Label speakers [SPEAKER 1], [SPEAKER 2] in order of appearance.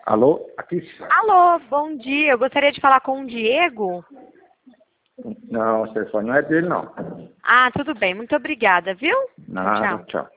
[SPEAKER 1] Alô? Aqui?
[SPEAKER 2] Alô, bom dia. Eu gostaria de falar com o Diego.
[SPEAKER 1] Não, o telefone não é dele, não.
[SPEAKER 2] Ah, tudo bem. Muito obrigada, viu?
[SPEAKER 1] Nada, tchau.